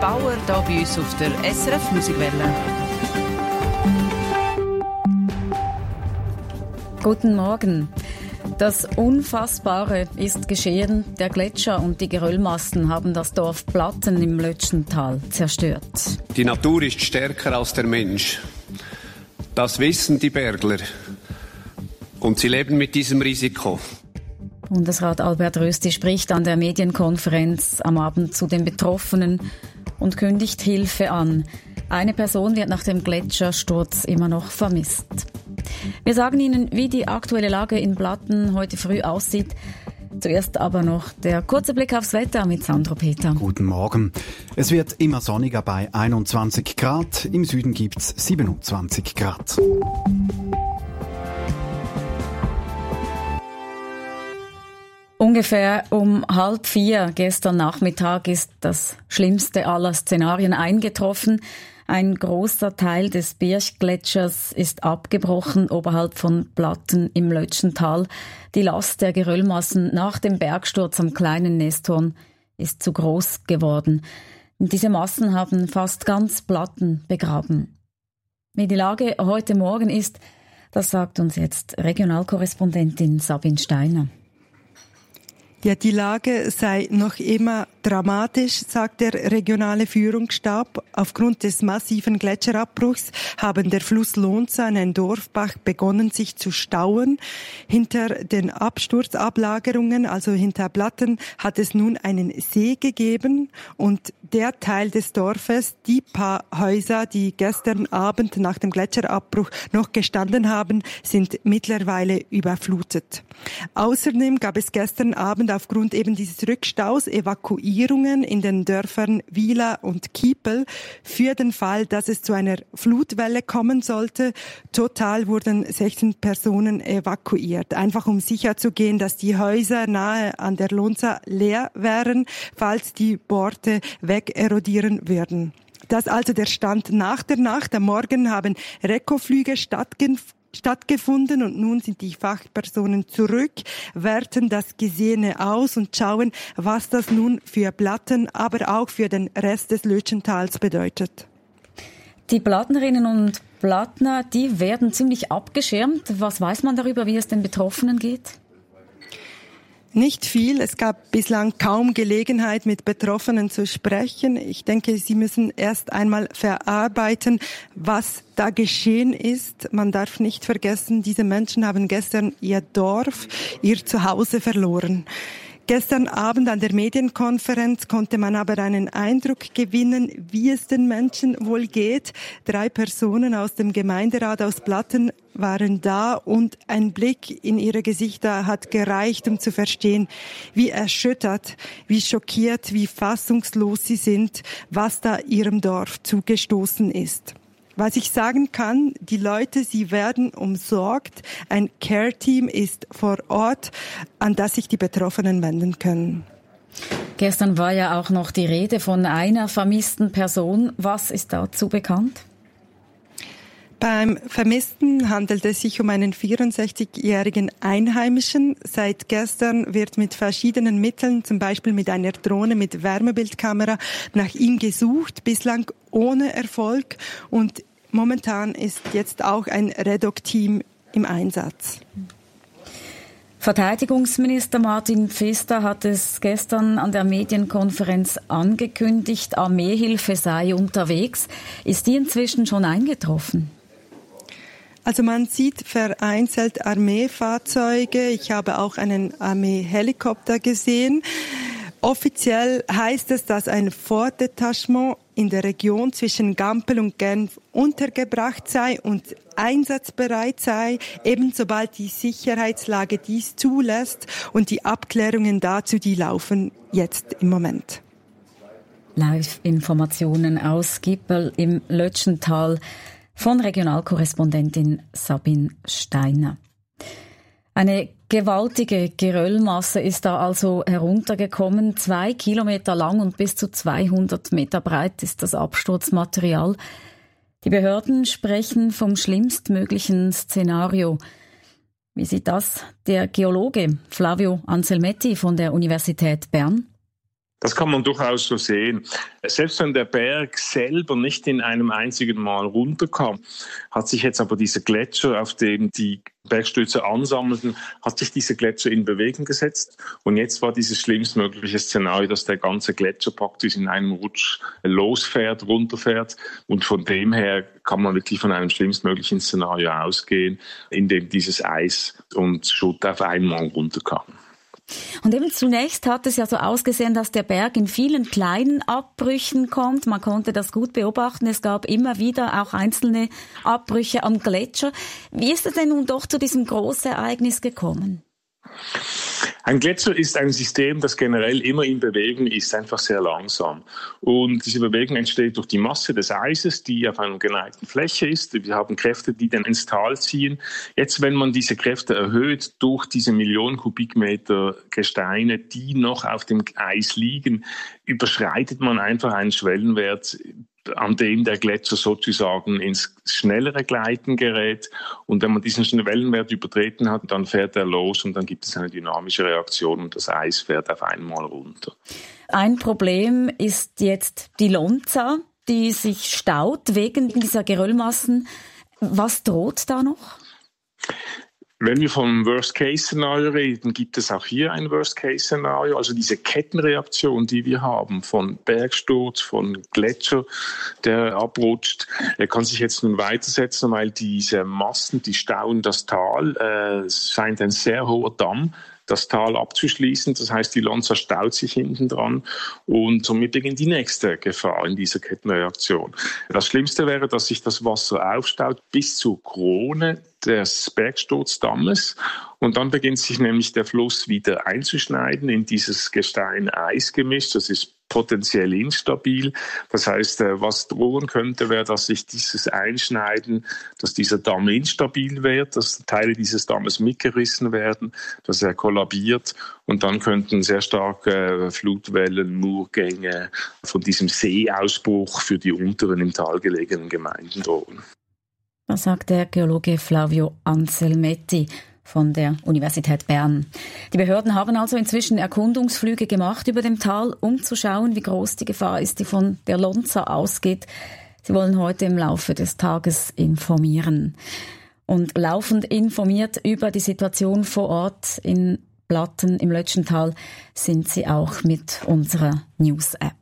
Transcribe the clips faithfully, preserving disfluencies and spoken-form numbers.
Bauer hier bei uns auf der S R F Musikwelle. Guten Morgen. Das Unfassbare ist geschehen. Der Gletscher und die Geröllmassen haben das Dorf Platten im Lötschental zerstört. Die Natur ist stärker als der Mensch. Das wissen die Bergler. Und sie leben mit diesem Risiko. Bundesrat Albert Rösti spricht an der Medienkonferenz am Abend zu den Betroffenen und kündigt Hilfe an. Eine Person wird nach dem Gletschersturz immer noch vermisst. Wir sagen Ihnen, wie die aktuelle Lage in Platten heute früh aussieht. Zuerst aber noch der kurze Blick aufs Wetter mit Sandro Peter. Guten Morgen. Es wird immer sonniger bei einundzwanzig Grad. Im Süden gibt's siebenundzwanzig Grad. Ungefähr um halb vier gestern Nachmittag ist das schlimmste aller Szenarien eingetroffen. Ein großer Teil des Birchgletschers ist abgebrochen oberhalb von Platten im Lötschental. Die Last der Geröllmassen nach dem Bergsturz am kleinen Nesthorn ist zu groß geworden. Und diese Massen haben fast ganz Platten begraben. Wie die Lage heute Morgen ist, das sagt uns jetzt Regionalkorrespondentin Sabine Steiner. Ja, die Lage sei noch immer dramatisch, sagt der regionale Führungsstab. Aufgrund des massiven Gletscherabbruchs haben der Fluss Lonza und ein Dorfbach begonnen, sich zu stauen. Hinter den Absturzablagerungen, also hinter Platten, hat es nun einen See gegeben und der Teil des Dorfes, die paar Häuser, die gestern Abend nach dem Gletscherabbruch noch gestanden haben, sind mittlerweile überflutet. Außerdem gab es gestern Abend aufgrund eben dieses Rückstaus Evakuierungen in den Dörfern Wieler und Kiepel für den Fall, dass es zu einer Flutwelle kommen sollte. Total wurden sechzehn Personen evakuiert, einfach um sicherzugehen, dass die Häuser nahe an der Lonza leer wären, falls die Borte wegerodieren würden. Das also der Stand nach der Nacht. Am Morgen haben Rekoflüge stattgefunden. stattgefunden und nun sind die Fachpersonen zurück, werten das Gesehene aus und schauen, was das nun für Platten, aber auch für den Rest des Lötschentals bedeutet. Die Plattnerinnen und Plattner, die werden ziemlich abgeschirmt. Was weiß man darüber, wie es den Betroffenen geht? Nicht viel. Es gab bislang kaum Gelegenheit, mit Betroffenen zu sprechen. Ich denke, sie müssen erst einmal verarbeiten, was da geschehen ist. Man darf nicht vergessen, diese Menschen haben gestern ihr Dorf, ihr Zuhause verloren. Gestern Abend an der Medienkonferenz konnte man aber einen Eindruck gewinnen, wie es den Menschen wohl geht. Drei Personen aus dem Gemeinderat aus Platten waren da und ein Blick in ihre Gesichter hat gereicht, um zu verstehen, wie erschüttert, wie schockiert, wie fassungslos sie sind, was da ihrem Dorf zugestoßen ist. Was ich sagen kann, die Leute, sie werden umsorgt. Ein Care-Team ist vor Ort, an das sich die Betroffenen wenden können. Gestern war ja auch noch die Rede von einer vermissten Person. Was ist dazu bekannt? Beim Vermissten handelt es sich um einen vierundsechzigjährigen Einheimischen. Seit gestern wird mit verschiedenen Mitteln, zum Beispiel mit einer Drohne mit Wärmebildkamera, nach ihm gesucht, bislang ohne Erfolg. Und momentan ist jetzt auch ein Redoc-Team im Einsatz. Verteidigungsminister Martin Pfister hat es gestern an der Medienkonferenz angekündigt, Armeehilfe sei unterwegs. Ist die inzwischen schon eingetroffen? Also man sieht vereinzelt Armeefahrzeuge. Ich habe auch einen Armeehelikopter gesehen. Offiziell heißt es, dass ein Fortdetachement in der Region zwischen Gampel und Genf untergebracht sei und einsatzbereit sei, eben sobald die Sicherheitslage dies zulässt. Und die Abklärungen dazu, die laufen jetzt im Moment. Live-Informationen aus Gippel im Lötschental von Regionalkorrespondentin Sabine Steiner. Eine gewaltige Geröllmasse ist da also heruntergekommen. Zwei Kilometer lang und bis zu zweihundert Meter breit ist das Absturzmaterial. Die Behörden sprechen vom schlimmstmöglichen Szenario. Wie sieht das der Geologe Flavio Anselmetti von der Universität Bern? Das kann man durchaus so sehen. Selbst wenn der Berg selber nicht in einem einzigen Mal runterkam, hat sich jetzt aber dieser Gletscher, auf dem die Bergstürze ansammelten, hat sich dieser Gletscher in Bewegung gesetzt. Und jetzt war dieses schlimmstmögliche Szenario, dass der ganze Gletscher praktisch in einem Rutsch losfährt, runterfährt. Und von dem her kann man wirklich von einem schlimmstmöglichen Szenario ausgehen, in dem dieses Eis und Schutt auf einmal runterkam. Und eben zunächst hat es ja so ausgesehen, dass der Berg in vielen kleinen Abbrüchen kommt. Man konnte das gut beobachten. Es gab immer wieder auch einzelne Abbrüche am Gletscher. Wie ist es denn nun doch zu diesem Großereignis gekommen? Ein Gletscher ist ein System, das generell immer in Bewegung ist, einfach sehr langsam. Und diese Bewegung entsteht durch die Masse des Eises, die auf einer geneigten Fläche ist. Wir haben Kräfte, die dann ins Tal ziehen. Jetzt, wenn man diese Kräfte erhöht durch diese Millionen Kubikmeter Gesteine, die noch auf dem Eis liegen, überschreitet man einfach einen Schwellenwert, an dem der Gletscher sozusagen ins schnellere Gleiten gerät. Und wenn man diesen Schwellenwert übertreten hat, dann fährt er los und dann gibt es eine dynamische Reaktion und das Eis fährt auf einmal runter. Ein Problem ist jetzt die Lonza, die sich staut wegen dieser Geröllmassen. Was droht da noch? Wenn wir vom Worst-Case-Szenario reden, gibt es auch hier ein Worst-Case-Szenario. Also diese Kettenreaktion, die wir haben von Bergsturz, von Gletscher, der abrutscht, er kann sich jetzt nun weitersetzen, weil diese Massen, die stauen das Tal. Äh, es scheint ein sehr hoher Damm, das Tal abzuschließen. Das heißt, die Lonza staut sich hinten dran und somit beginnt die nächste Gefahr in dieser Kettenreaktion. Das Schlimmste wäre, dass sich das Wasser aufstaut bis zur Krone des Bergstürzdammes und dann beginnt sich nämlich der Fluss wieder einzuschneiden in dieses Gestein-Eis-Gemisch. Das ist potenziell instabil. Das heißt, was drohen könnte, wäre, dass sich dieses Einschneiden, dass dieser Damm instabil wird, dass Teile dieses Dammes mitgerissen werden, dass er kollabiert und dann könnten sehr starke Flutwellen, Murgänge von diesem Seeausbruch für die unteren im Tal gelegenen Gemeinden drohen. Das sagt der Geologe Flavio Anselmetti von der Universität Bern. Die Behörden haben also inzwischen Erkundungsflüge gemacht über dem Tal, um zu schauen, wie groß die Gefahr ist, die von der Lonza ausgeht. Sie wollen heute im Laufe des Tages informieren. Und laufend informiert über die Situation vor Ort in Blatten im Lötschental sind sie auch mit unserer News-App.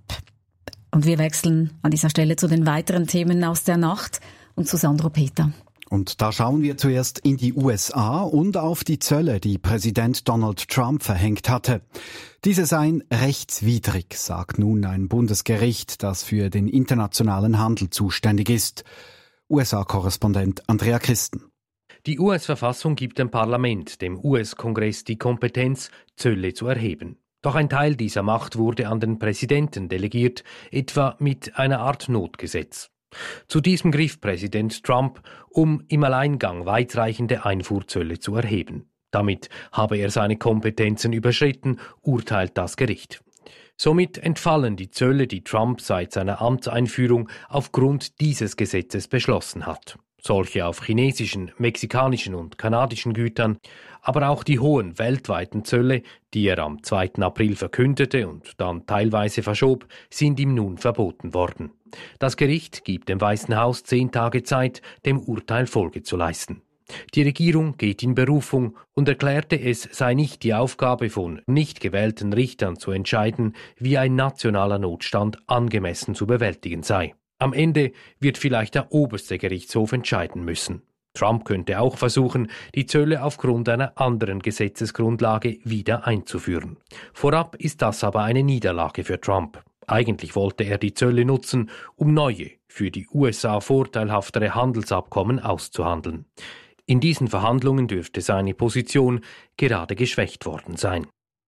Und wir wechseln an dieser Stelle zu den weiteren Themen aus der Nacht und zu Sandro Peter. Und da schauen wir zuerst in die U S A und auf die Zölle, die Präsident Donald Trump verhängt hatte. Diese seien rechtswidrig, sagt nun ein Bundesgericht, das für den internationalen Handel zuständig ist. U S A-Korrespondent Andrea Christen. Die U S-Verfassung gibt dem Parlament, dem U S-Kongress, die Kompetenz, Zölle zu erheben. Doch ein Teil dieser Macht wurde an den Präsidenten delegiert, etwa mit einer Art Notgesetz. Zu diesem griff Präsident Trump, um im Alleingang weitreichende Einfuhrzölle zu erheben. Damit habe er seine Kompetenzen überschritten, urteilt das Gericht. Somit entfallen die Zölle, die Trump seit seiner Amtseinführung aufgrund dieses Gesetzes beschlossen hat. Solche auf chinesischen, mexikanischen und kanadischen Gütern, aber auch die hohen weltweiten Zölle, die er am zweiten April verkündete und dann teilweise verschob, sind ihm nun verboten worden. Das Gericht gibt dem Weißen Haus zehn Tage Zeit, dem Urteil Folge zu leisten. Die Regierung geht in Berufung und erklärte, es sei nicht die Aufgabe von nicht gewählten Richtern zu entscheiden, wie ein nationaler Notstand angemessen zu bewältigen sei. Am Ende wird vielleicht der oberste Gerichtshof entscheiden müssen. Trump könnte auch versuchen, die Zölle aufgrund einer anderen Gesetzesgrundlage wieder einzuführen. Vorab ist das aber eine Niederlage für Trump. Eigentlich wollte er die Zölle nutzen, um neue, für die U S A vorteilhaftere Handelsabkommen auszuhandeln. In diesen Verhandlungen dürfte seine Position gerade geschwächt worden sein.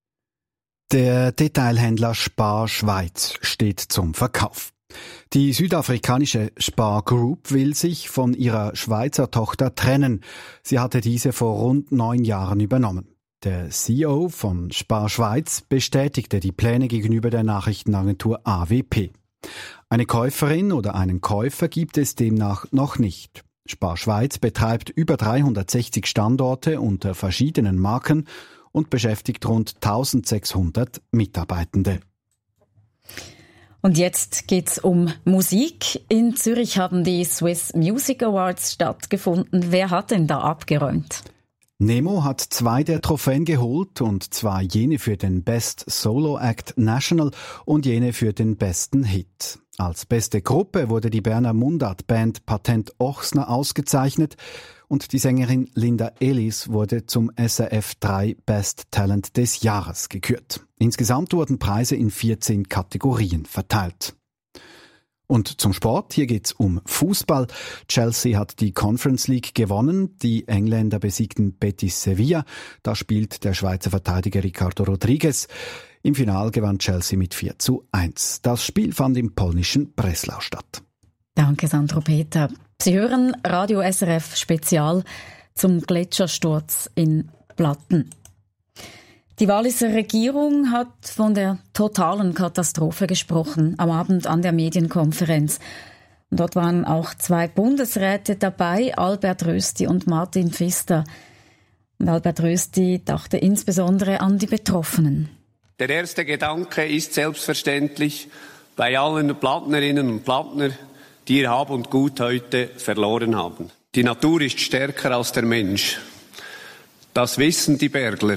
Der Detailhändler Spar Schweiz steht zum Verkauf. Die südafrikanische Spar Group will sich von ihrer Schweizer Tochter trennen. Sie hatte diese vor rund neun Jahren übernommen. Der C E O von Spar Schweiz bestätigte die Pläne gegenüber der Nachrichtenagentur A W P. Eine Käuferin oder einen Käufer gibt es demnach noch nicht. Spar Schweiz betreibt über dreihundertsechzig Standorte unter verschiedenen Marken und beschäftigt rund eintausendsechshundert Mitarbeitende. Und jetzt geht's um Musik. In Zürich haben die Swiss Music Awards stattgefunden. Wer hat denn da abgeräumt? Nemo hat zwei der Trophäen geholt, und zwar jene für den Best Solo Act National und jene für den besten Hit. Als beste Gruppe wurde die Berner Mundart-Band Patent Ochsner ausgezeichnet und die Sängerin Linda Elis wurde zum S R F drei Best Talent des Jahres gekürt. Insgesamt wurden Preise in vierzehn Kategorien verteilt. Und zum Sport, hier geht's um Fußball. Chelsea hat die Conference League gewonnen. Die Engländer besiegten Betis Sevilla. Da spielt der Schweizer Verteidiger Ricardo Rodriguez. Im Finale gewann Chelsea mit vier zu eins. Das Spiel fand im polnischen Breslau statt. Danke, Sandro Peter. Sie hören Radio S R F Spezial zum Gletschersturz in Platten. Die Walliser Regierung hat von der totalen Katastrophe gesprochen am Abend an der Medienkonferenz. Und dort waren auch zwei Bundesräte dabei, Albert Rösti und Martin Pfister. Und Albert Rösti dachte insbesondere an die Betroffenen. Der erste Gedanke ist selbstverständlich bei allen Plattnerinnen und Plattner, die ihr Hab und Gut heute verloren haben. Die Natur ist stärker als der Mensch. Das wissen die Bergler.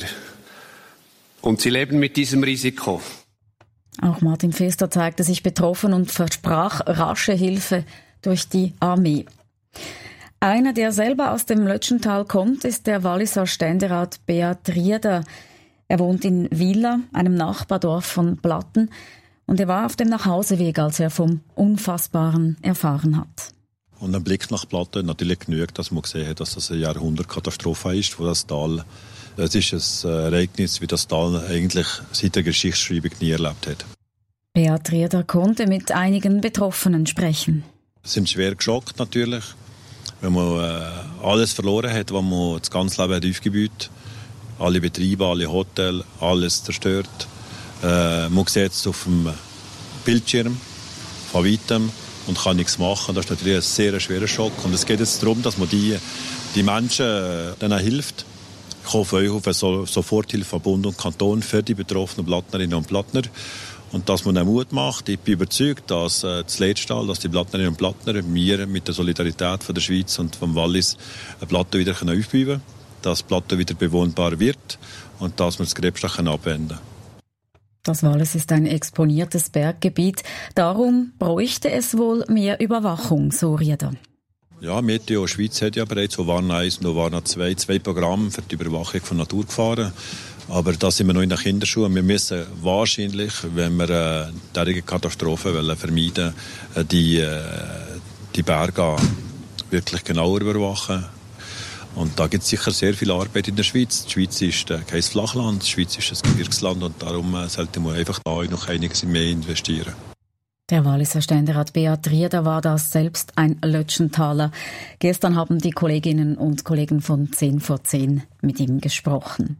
Und sie leben mit diesem Risiko. Auch Martin Pfister zeigte sich betroffen und versprach rasche Hilfe durch die Armee. Einer, der selber aus dem Lötschental kommt, ist der Walliser Ständerat Beat Rieder. Er wohnt in Villa, einem Nachbardorf von Platten, und er war auf dem Nachhauseweg, als er vom Unfassbaren erfahren hat. Und ein Blick nach Platten natürlich genügt, dass man gesehen hat, dass das eine Jahrhundertkatastrophe ist, wo das Tal, es ist ein Ereignis, wie das Tal eigentlich seit der Geschichtsschreibung nie erlebt hat. Beat Rieder konnte mit einigen Betroffenen sprechen. Sie sind schwer geschockt natürlich, wenn man äh, alles verloren hat, was man das ganze Leben hat aufgebaut. Alle Betriebe, alle Hotels, alles zerstört. Äh, man sieht es auf dem Bildschirm von weitem und kann nichts machen. Das ist natürlich ein sehr schwerer Schock. Und es geht jetzt darum, dass man die, die Menschen äh, denen hilft. Ich hoffe euch auf eine so Soforthilfe von Bund und Kanton für die betroffenen Plattnerinnen und Plattner. Und dass man den Mut macht. Ich bin überzeugt, dass äh, das letzte Mal, dass die Plattnerinnen und Plattner wir mit der Solidarität von der Schweiz und vom Wallis ein Plateau wieder aufbauen können, dass das Plateau wieder bewohnbar wird und dass wir das Gräbstach abwenden können. Das Wallis ist ein exponiertes Berggebiet. Darum bräuchte es wohl mehr Überwachung, so Rieder. Ja, Meteo Schweiz hat ja bereits so Warn eins und Warn zwei, zwei Programme für die Überwachung von Naturgefahren. Aber da sind wir noch in den Kinderschuhen. Wir müssen wahrscheinlich, wenn wir äh, derartige Katastrophen wollen, vermeiden, äh, die, äh, die Berge wirklich genauer überwachen. Und da gibt es sicher sehr viel Arbeit in der Schweiz. Die Schweiz ist äh, kein Flachland, die Schweiz ist ein Gebirgsland und darum äh, sollte man einfach da noch einiges mehr investieren. Der Walliser Ständerat Beat Rieder war das selbst ein Lötschentaler. Gestern haben die Kolleginnen und Kollegen von zehn vor zehn mit ihm gesprochen.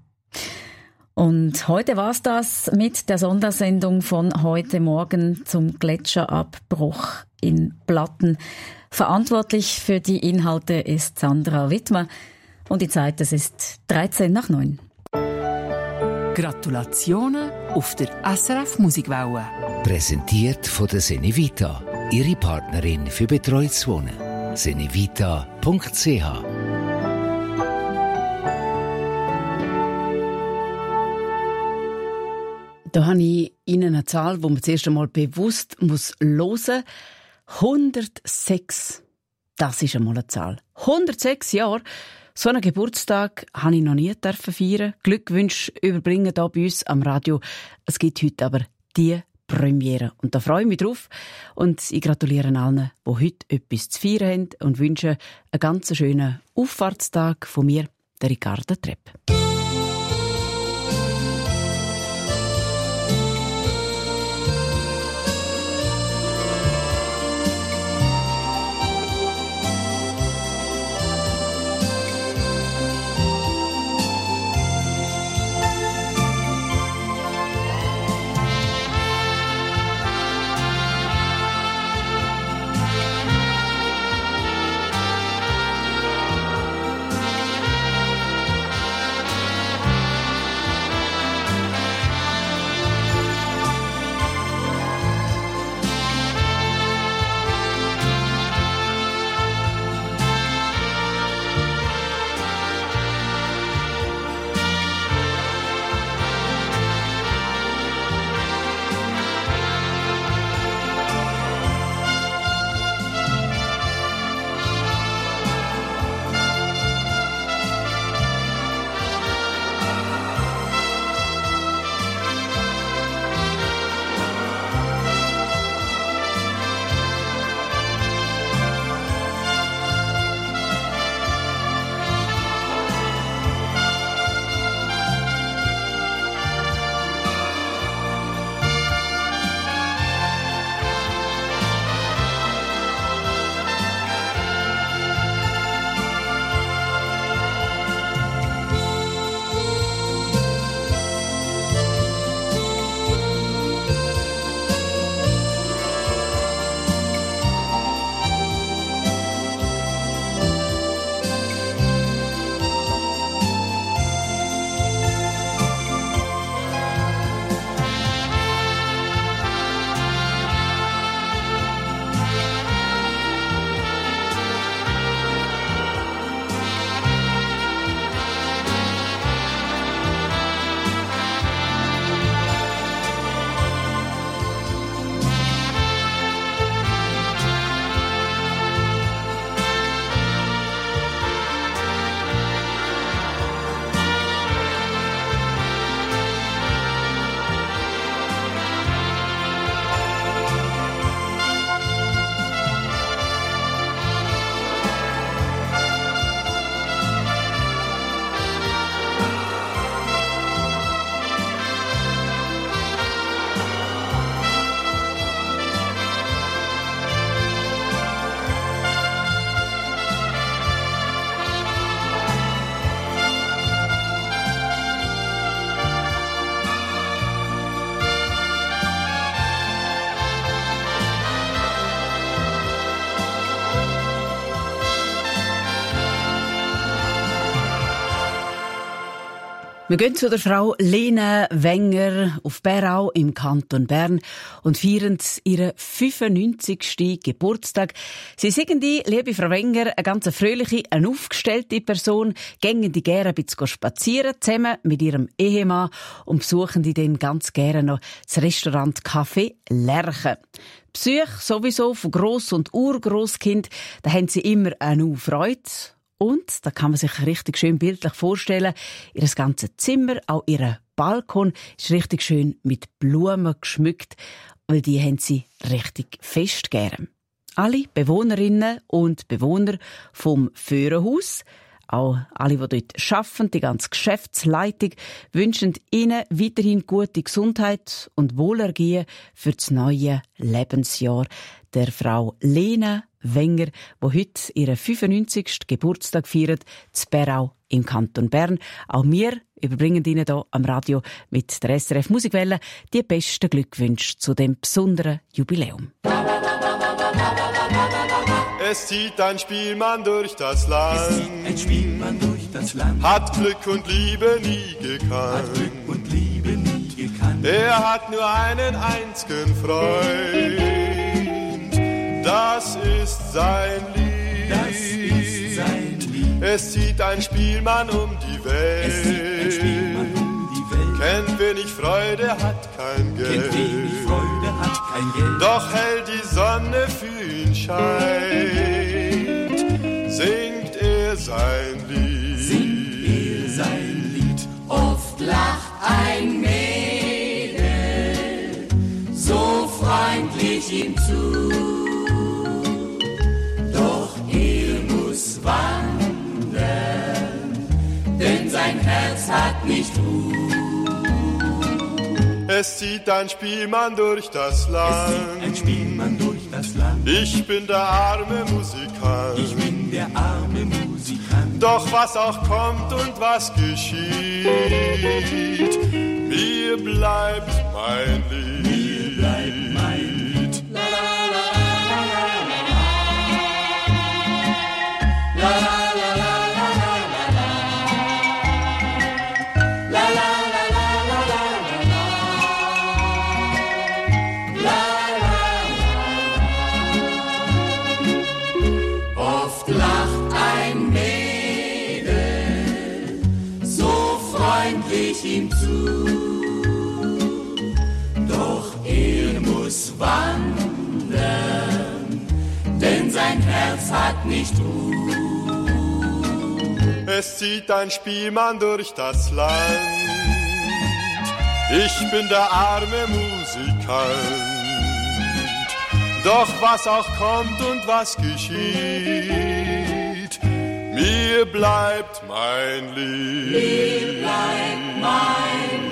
Und heute war's das mit der Sondersendung von heute Morgen zum Gletscherabbruch in Platten. Verantwortlich für die Inhalte ist Sandra Wittmer und die Zeit, es ist dreizehn nach neun. Gratulationen auf der S R F Musikwelle. Präsentiert von der Senevita, Ihre Partnerin für betreutes Wohnen. senevita punkt c h Da habe ich Ihnen eine Zahl, die man zuerst einmal bewusst muss hören muss. hundertsechs. Das ist einmal eine Zahl. hundertsechs Jahre. So einen Geburtstag habe ich noch nie feiern. Glückwünsche überbringen hier bei uns am Radio. Es gibt heute aber die Premiere. Und da freue ich mich drauf. Und ich gratuliere allen, die heute etwas zu feiern haben und wünsche einen ganz schönen Auffahrtstag von mir, der Ricarda Trepp. Wir gehen zu der Frau Lena Wenger auf Berau im Kanton Bern und feiern ihren fünfundneunzigsten Geburtstag. Sie sagen die, liebe Frau Wenger, eine ganz fröhliche, eine aufgestellte Person, gehen die gerne ein bisschen spazieren zusammen mit ihrem Ehemann und besuchen die dann ganz gerne noch das Restaurant Café Lerche. Besuch sowieso von Gross- und Urgrosskind, da haben sie immer eine Freude. Und, da kann man sich richtig schön bildlich vorstellen, ihr ganzes Zimmer, auch ihr Balkon, ist richtig schön mit Blumen geschmückt, weil die haben sie richtig fest gern. Alle Bewohnerinnen und Bewohner vom Föhrenhaus, auch alle, die dort arbeiten, die ganze Geschäftsleitung, wünschen ihnen weiterhin gute Gesundheit und Wohlergehen für das neue Lebensjahr. Der Frau Lena Wenger, die heute ihren fünfundneunzigsten Geburtstag feiert, zu Berau im Kanton Bern. Auch wir überbringen Ihnen hier am Radio mit der S R F Musikwelle die besten Glückwünsche zu dem besonderen Jubiläum. Es zieht ein Spielmann durch das Land, es zieht ein Spielmann durch das Land, hat Glück und Liebe nie gekannt, hat Glück und Liebe nie gekannt. Er hat nur einen einzigen Freund, das ist sein Lied, das ist sein Lied. Es zieht ein Spielmann um die Welt, es zieht ein Spielmann um die Welt. Kennt wenig Freude, hat kein Geld, kennt wenig Freude, hat kein Geld. Doch hell die Sonne für ihn scheint, singt er sein Lied, singt er sein Lied. Oft lacht ein Mädel so freundlich ihm zu, doch er muss wandern, denn sein Herz hat nicht Ruhe. Es zieht ein Spielmann durch das Land, es zieht ein Spielmann durch das Land. Ich bin der arme Musikant, ich bin der arme Musikant. Doch was auch kommt und was geschieht, mir bleibt mein Lied, mir bleibt mein Lied. La, la, la, la, la, la, la, la. Ihm zu, doch er muss wandern, denn sein Herz hat nicht Ruhe. Es zieht ein Spielmann durch das Land, ich bin der arme Musikant, doch was auch kommt und was geschieht, mir bleibt mein Lied. Mir bleibt mein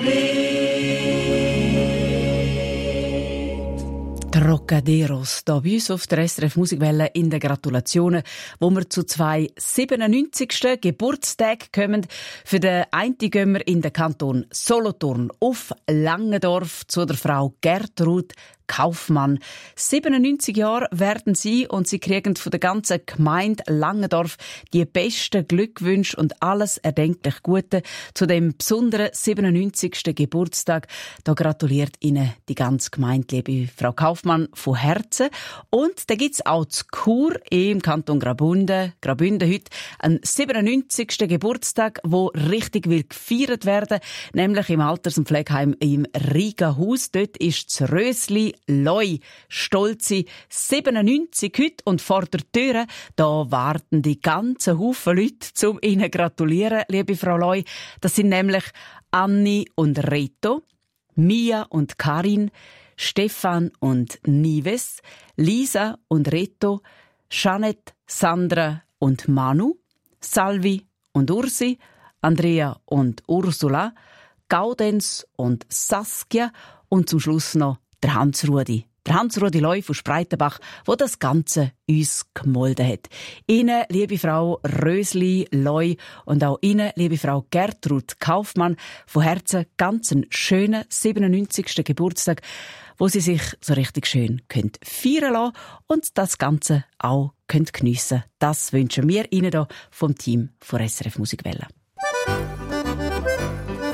Lied. Trocaderos, da bei uns auf der S R F Musikwelle in den Gratulationen, wo wir zu zwei siebenundneunzigsten Geburtstagen kommen. Für den einen gehen wir in den Kanton Solothurn auf Langendorf zu der Frau Gertrud Kaufmann. siebenundneunzig Jahre werden sie und sie kriegen von der ganzen Gemeinde Langendorf die besten Glückwünsche und alles erdenklich Gute zu dem besonderen siebenundneunzigsten Geburtstag. Da gratuliert Ihnen die ganze Gemeinde, liebe Frau Kaufmann, von Herzen. Und da gibt's auch zu Chur im Kanton Graubünden, Graubünden heute einen siebenundneunzigsten Geburtstag, wo richtig will gefeiert werden, nämlich im Alters- und Pflegeheim im Rigahaus. Dort ist das Rösli Loi, stolze siebenundneunzig heute und vor der Tür, da warten die ganzen Haufen Leute, um Ihnen gratulieren, liebe Frau Loi. Das sind nämlich Anni und Reto, Mia und Karin, Stefan und Nives, Lisa und Reto, Jeanette, Sandra und Manu, Salvi und Ursi, Andrea und Ursula, Gaudenz und Saskia und zum Schluss noch der Hans-Rudi. Der Hans-Rudi Loi von Spreitenbach, wo das Ganze uns gemolden hat. Ihnen, liebe Frau Rösli Loi und auch Ihnen, liebe Frau Gertrud Kaufmann, von Herzen ganz einen schönen siebenundneunzigsten Geburtstag, wo Sie sich so richtig schön können feiern lassen und das Ganze auch können geniessen. Das wünschen wir Ihnen hier vom Team von S R F Musikwelle.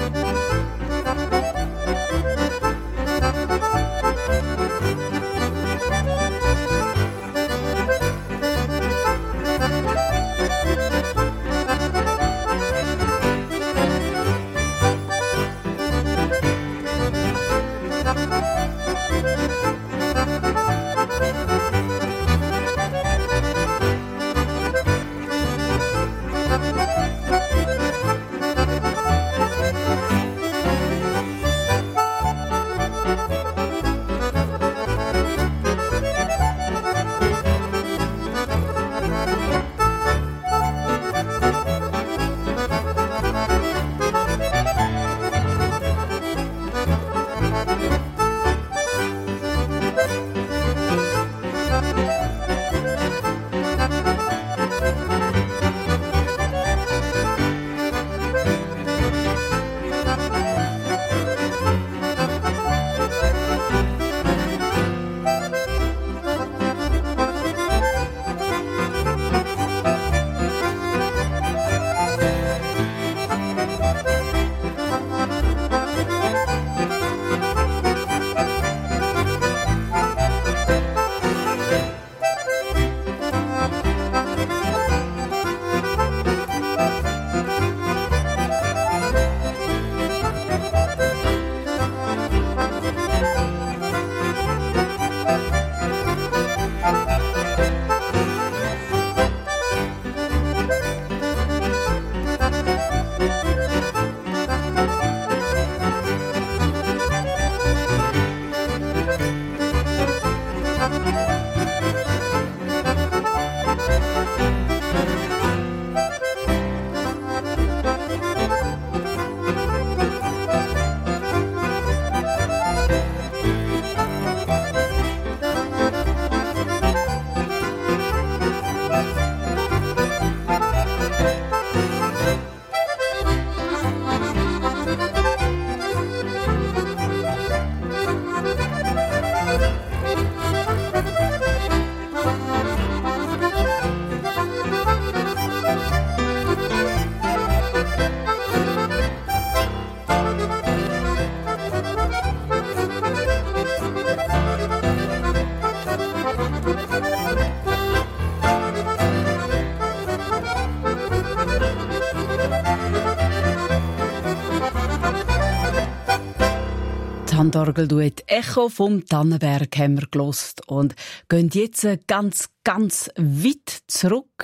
Handorgelduett Echo vom Tannenberg haben wir gehört und gehen jetzt ganz, ganz weit zurück.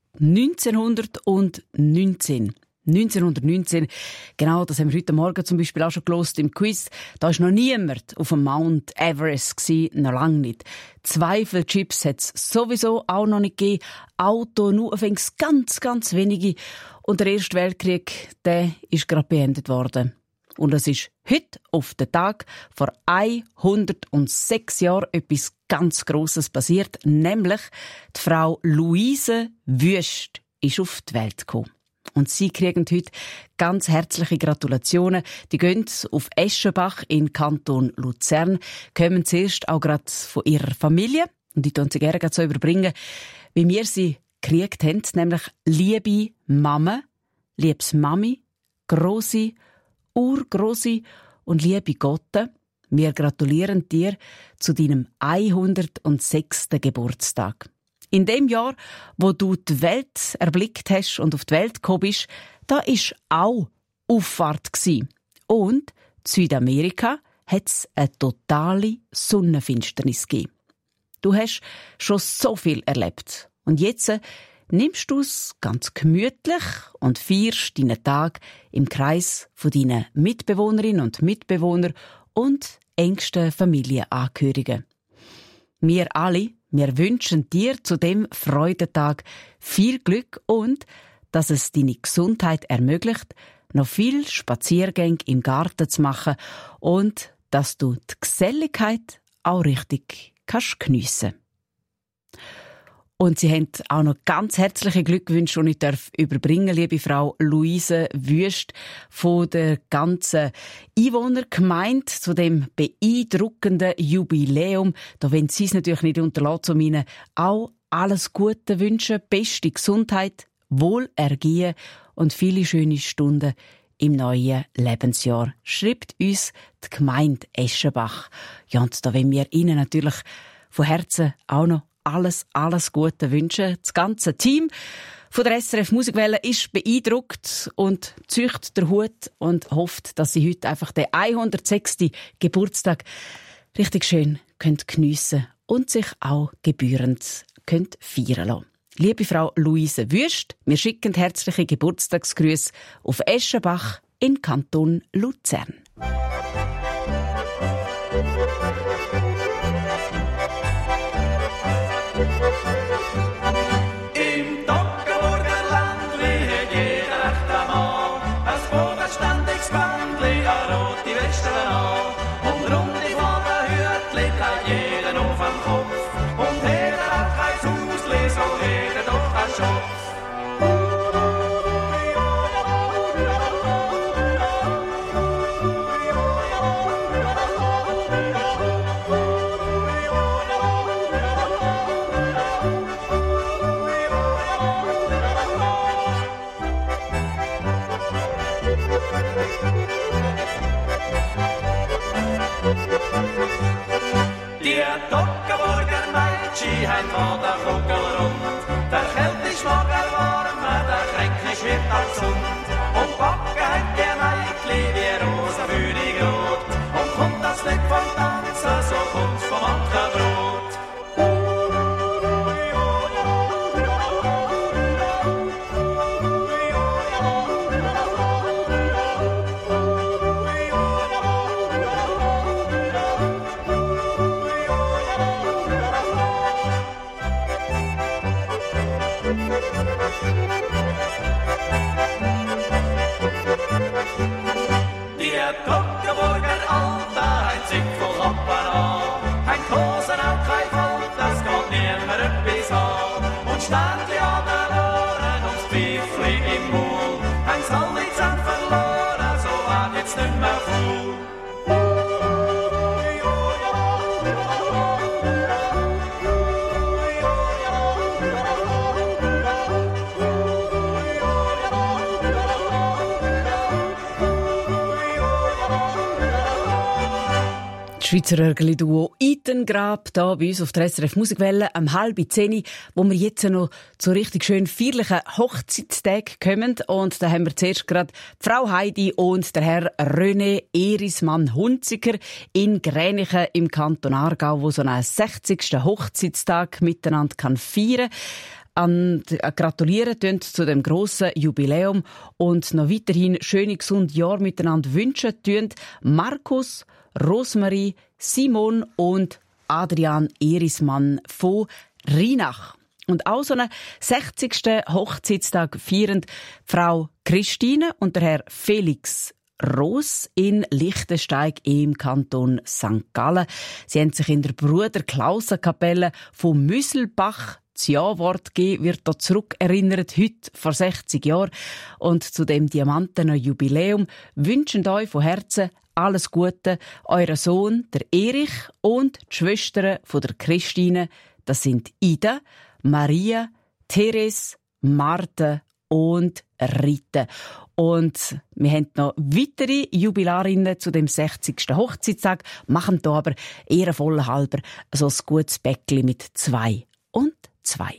neunzehnhundertneunzehn. neunzehnhundertneunzehn, genau, das haben wir heute Morgen zum Beispiel auch schon gehört im Quiz. Da war noch niemand auf dem Mount Everest gewesen, noch lange nicht. Zweifelchips hat es sowieso auch noch nicht gegeben. Auto nur fängst ganz, ganz wenige. Und der Erste Weltkrieg, der ist gerade beendet worden. Und es ist heute auf den Tag vor hundertsechs Jahren etwas ganz Grosses passiert, nämlich die Frau Luise Wüst ist auf die Welt gekommen. Und sie kriegen heute ganz herzliche Gratulationen. Die gehen auf Eschenbach in Kanton Luzern, kommen zuerst auch gerade von ihrer Familie. Und ich tun sie gerne so überbringen, wie wir sie gekriegt haben, nämlich liebe Mama, liebes Mami, grosse, urgrosse und liebe Gotte, wir gratulieren dir zu deinem hundertsechsten Geburtstag. In dem Jahr, wo du die Welt erblickt hast und auf die Welt gekommen bist, da ist auch Auffahrt gsi. Und in Südamerika hat es eine totale Sonnenfinsternis gegeben. Du hast schon so viel erlebt. Und jetzt nimmst du es ganz gemütlich und feierst deinen Tag im Kreis von deinen Mitbewohnerinnen und Mitbewohnern und engsten Familienangehörigen. Wir alle, wir wünschen dir zu dem Freudentag viel Glück und dass es deine Gesundheit ermöglicht, noch viel Spaziergänge im Garten zu machen und dass du die Geselligkeit auch richtig kannst geniessen. Und sie haben auch noch ganz herzliche Glückwünsche, die ich darf überbringen, liebe Frau Luise Wüst, von der ganzen Einwohnergemeinde zu dem beeindruckenden Jubiläum. Da wollen Sie es natürlich nicht unterlassen, um Ihnen auch alles Gute wünschen, beste Gesundheit, Wohlergehen und viele schöne Stunden im neuen Lebensjahr. Schreibt uns die Gemeinde Eschenbach. Ja, und da wollen wir Ihnen natürlich von Herzen auch noch alles, alles Gute wünschen. Das ganze Team von der S R F Musikwelle ist beeindruckt und zücht den Hut und hofft, dass Sie heute einfach den hundertsechsten Geburtstag richtig schön könnt geniessen und sich auch gebührend könnt feiern lassen. Liebe Frau Luise Wüst, wir schicken herzliche Geburtstagsgrüße auf Eschenbach in Kanton Luzern. Im Toggenburger Land hat jeder rechte Mann ein bodenständiges Bändli, eine rote Weste an. Und rund die Fahne Hütli bleibt jeder auf dem Kopf. Und her ein Vaterkugel rund. Der Kälte ist Mager warm, der Kränkisch wird als Hund. Und Backe hat gern Eikli wie Rosa für die Grot. Und kommt das nicht vom Tanzen, so kommt's vom Ackerbrot. Ständli an den Ohren und das Pfiffli im Maul. Eins alle zusammen verloren, so werd jetzt nicht mehr faul. Das Schweizer Örgeli-Duo Itengrab, hier bei uns auf der S R F Musikwelle, am halb zehn, wo wir jetzt noch zu richtig schön feierlichen Hochzeitstagen kommen. Und da haben wir zuerst gerade Frau Heidi und der Herr René Erismann-Hunziker in Gränichen im Kanton Aargau, wo so einen sechzigsten Hochzeitstag miteinander kann feiern kann. Und gratulieren tun zu dem grossen Jubiläum und noch weiterhin schöne, gesunde Jahre miteinander wünschen tun Markus, Rosemarie, Simon und Adrian Erismann von Rheinach. Und auch so einen sechzigsten Hochzeitstag feierend Frau Christine und der Herr Felix Ross in Lichtensteig im Kanton Sankt Gallen. Sie haben sich in der Bruder-Klausen-Kapelle von Müsselbach das Ja-Wort gegeben, wird da zurückerinnert, heute vor sechzig Jahren. Und zu dem diamantenen Jubiläum wünschen euch von Herzen alles Gute, euren Sohn, der Erich, und die Schwestern von der Christine. Das sind Ida, Maria, Therese, Martha und Rita. Und wir haben noch weitere Jubilarinnen zu dem sechzigsten Hochzeitstag, machen da aber ehrenvoll halber so ein gutes Bäckli mit zwei und zwei.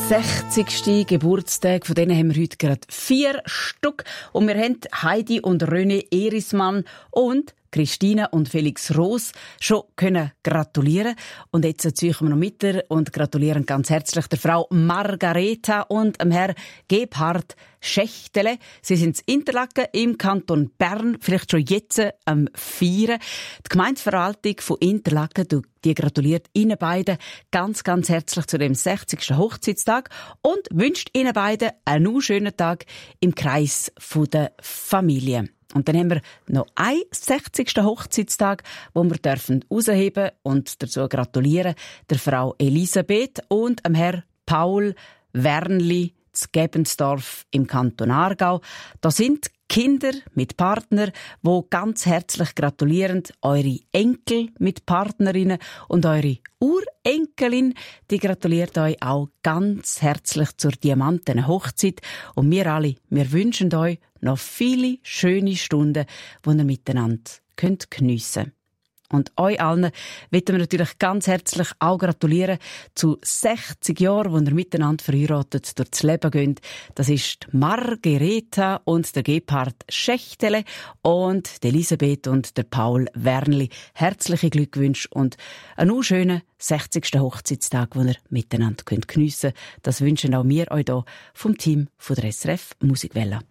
sechzigsten Geburtstag, von denen haben wir heute gerade vier Stück. Und wir haben Heidi und René Erismann und Christina und Felix Roos schon können gratulieren. Und jetzt ziehen wir noch mit und gratulieren ganz herzlich der Frau Margareta und dem Herrn Gebhard Schächtele. Sie sind in Interlaken im Kanton Bern, vielleicht schon jetzt am Feiern. Die Gemeindeverwaltung von Interlaken, die gratuliert Ihnen beiden ganz, ganz herzlich zu dem sechzigsten Hochzeitstag und wünscht Ihnen beiden einen schönen Tag im Kreis der Familie. Und dann haben wir noch einen sechzigsten Hochzeitstag, wo wir dürfen herausheben und dazu gratulieren der Frau Elisabeth und dem Herrn Paul Wernli zu Gebensdorf im Kanton Aargau. Da sind Kinder mit Partner, wo ganz herzlich gratulieren, eure Enkel mit Partnerinnen und eure Urenkelin, die gratuliert euch auch ganz herzlich zur diamantenen Hochzeit. Und wir alle, wir wünschen euch noch viele schöne Stunden, die ihr miteinander könnt geniessen könnt. Und euch allen wollen wir natürlich ganz herzlich auch gratulieren zu sechzig Jahren, wo ihr miteinander verheiratet durchs Leben geht. Das ist Margareta und der Gebhard Schächtele und die Elisabeth und der Paul Wernli. Herzliche Glückwünsche und einen schönen sechzigsten Hochzeitstag, den ihr miteinander könnt geniessen könnt. Das wünschen auch wir euch hier vom Team von der S R F Musikwelle.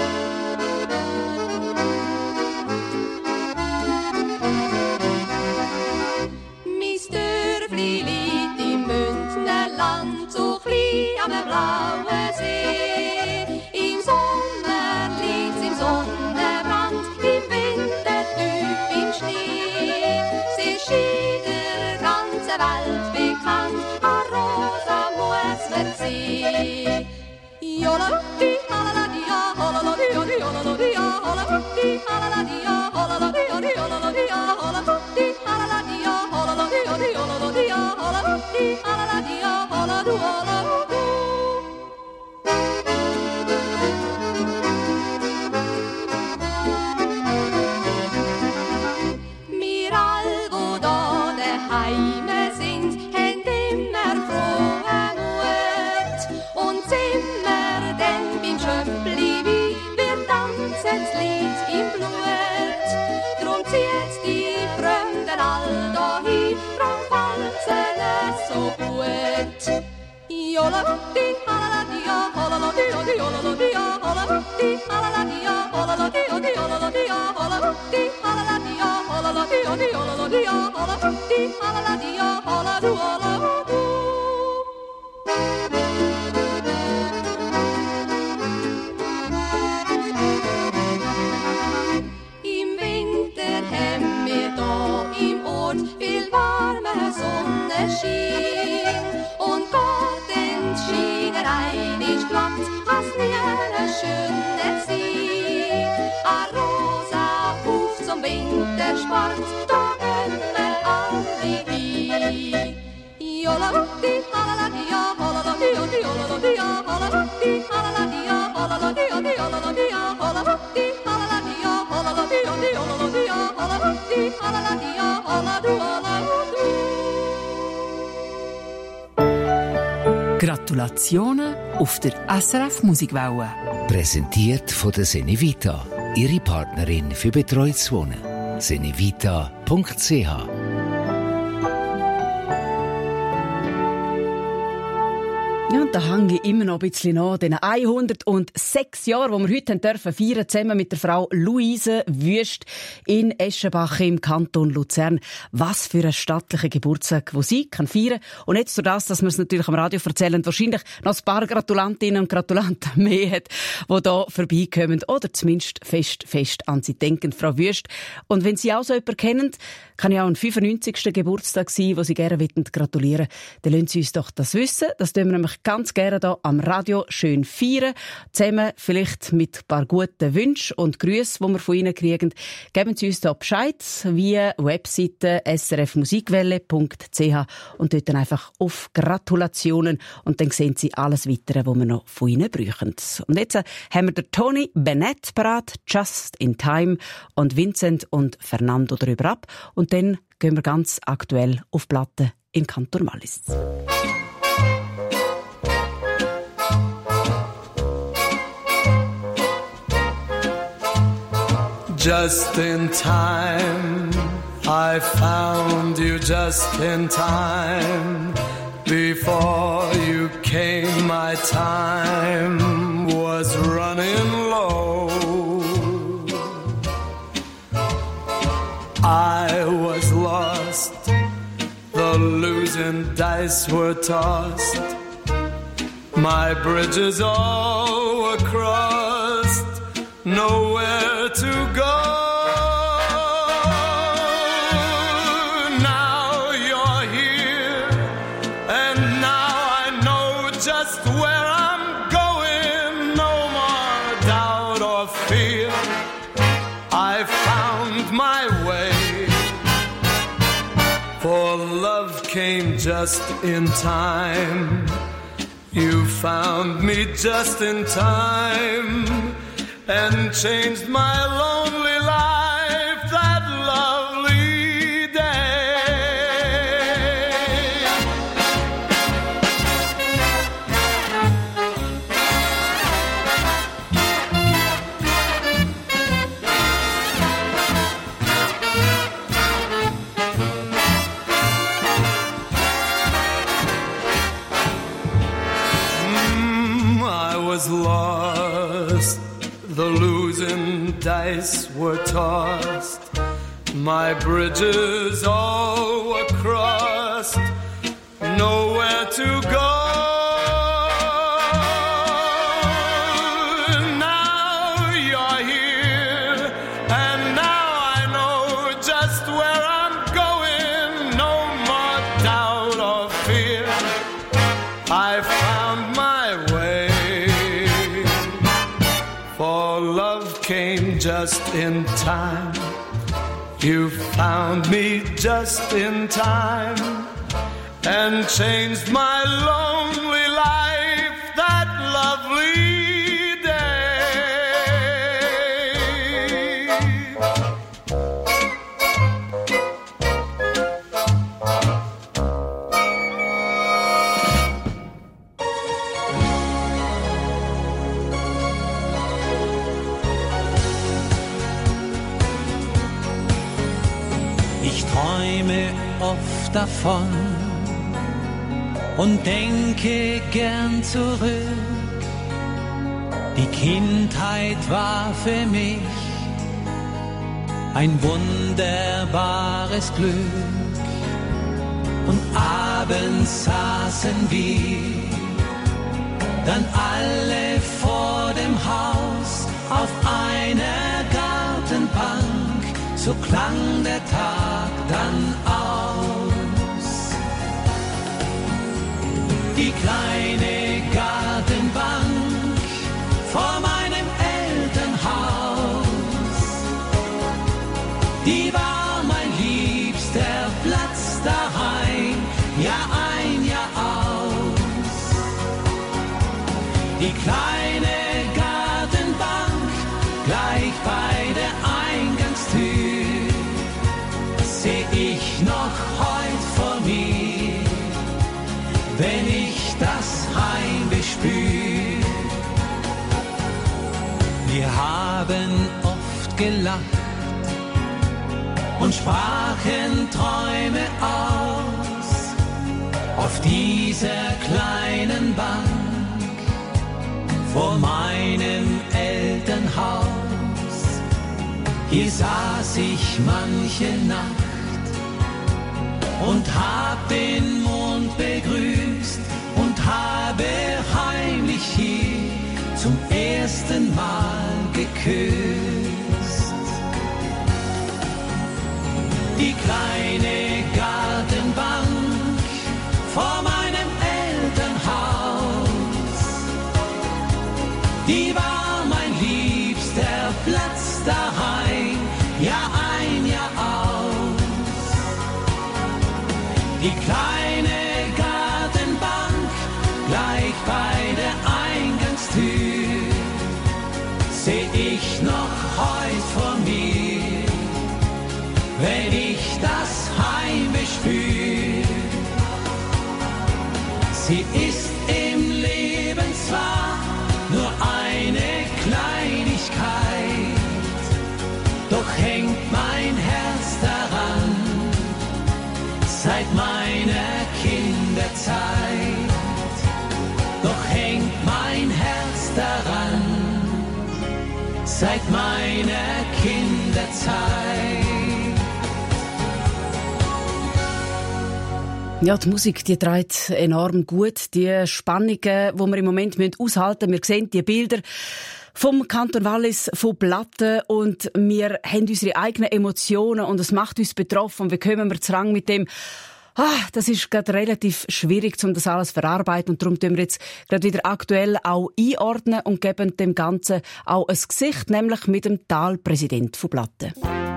Blaue See, im Sommer liegt's im Sonnenbrand, im Winter tief im Schnee. Sie schien der ganze Welt bekannt, a rosa muss man sehen. Jola, di, halala, dia, holala, dia, di, holala, dia, holala, di, halala, dia, holala, dia, di, holala, dia, holala, di, halala, dia, holala, dia, di, holala, dia, holala, di, halala, dia, holala, du, holala. Jola, di, halala, dia, holala, dia, di, holala, dia, holala, di, halala, dia, holala, dia, di, holala, dia, holala, di, halala, dia, holala, dia, di, holala, dia, holala, di, halala, dia, holala, du, holala, du. Im Winter haben wir da im Ort viel warme Sonnenschein und Gott Schienerein ist glatt, hast nie eine schöne See. A rosa auf zum Wintersport, da gehen wir alle hin. Jola, di, halala, dia, holala, dia, di, holala, dia, holala, di, halala, dia, holala, dia, di, holala, dia, holala, di, halala, dia, holala, dia, di, holala, dia, holala, di, halala, dia, holala, du, holala, du. Gratulationen auf der S R F Musikwelle. Präsentiert von der Senevita, Ihre Partnerin für betreutes Wohnen. senevita punkt c h Ja, und da hänge ich immer noch ein bisschen nach den hundertsechs Jahren, die wir heute dürfen feiern, zusammen mit der Frau Luise Wüst in Eschenbach im Kanton Luzern. Was für ein stattlicher Geburtstag, den sie kann feiern. Und jetzt durch das, dass wir es natürlich am Radio erzählen, wahrscheinlich noch ein paar Gratulantinnen und Gratulanten mehr hat, die hier vorbeikommen oder zumindest fest, fest an sie denken, Frau Wüst. Und wenn Sie auch so jemanden kennen, kann ja auch ein fünfundneunzigsten Geburtstag sein, wo Sie gerne gratulieren wollen, dann lassen Sie uns doch das wissen. Das tun wir nämlich ganz gerne hier am Radio schön feiern. Zusammen vielleicht mit ein paar guten Wünschen und Grüßen, die wir von Ihnen kriegen. Geben Sie uns da Bescheid via Webseite s r f musikwelle punkt c h und dort dann einfach auf Gratulationen und dann sehen Sie alles Weitere, was wir noch von Ihnen brauchen. Und jetzt haben wir den Tony Bennett parat, Just in Time und Vincent und Fernando darüber ab. Und dann gehen wir ganz aktuell auf Platte in Kanton Wallis. just in time. I found you just in time. Before you came, my time was running low. I was lost, the losing dice were tossed. My bridges all were crossed, nowhere to go. Now you're here, and now I know just where I'm going. No more doubt or fear, I found my way. For love came just in time. You found me just in time and changed my lonely life that lovely day. Mm, I was lost, the losing dice were tossed. My bridges all were crossed, nowhere to go. Now you're here, and now I know just where I'm going. No more doubt or fear, I found my way. For love came just in time. You found me just in time and changed my lonely life that lovely day. Ich träume oft davon und denke gern zurück. Die Kindheit war für mich ein wunderbares Glück. Und abends saßen wir dann alle vor dem Haus auf einer Gartenbank. So klang der Tag dann aus. Die kleine Gartenbank vor meinem Elternhaus, die war mein liebster Platz daheim, Jahr ein, Jahr aus. Die kleine Gartenbank gleich bei der Eingangstür seh ich noch heut vor mir, wenn ich das Heim bespür. Wir haben oft gelacht und sprachen Träume aus auf dieser kleinen Bank vor meinem Elternhaus. Hier saß ich manche Nacht und hab den Mond begrüßt und habe heimlich hier zum ersten Mal geküsst. Die kleine Gartenbank vor meinem Elternhaus, die war mein liebster Platz daheim, Jahr ein, Jahr aus. Die kleine Gartenbank gleich bei der Eingangstür seh ich noch heut vor mir, wenn ich das Heim bespür. Sie ist im Leben zwar nur eine Kleinigkeit, seit meiner Kinderzeit. Ja, die Musik, die trägt enorm gut. Die Spannungen, die wir im Moment aushalten müssen. Wir sehen die Bilder vom Kanton Wallis, von Platten, und wir haben unsere eigenen Emotionen und es macht uns betroffen. Und wie kommen wir zusammen mit dem? Ah, das ist gerade relativ schwierig, um das alles zu verarbeiten, und darum tun wir jetzt gerade wieder aktuell auch einordnen und geben dem Ganzen auch ein Gesicht, nämlich mit dem Talpräsident von Platten.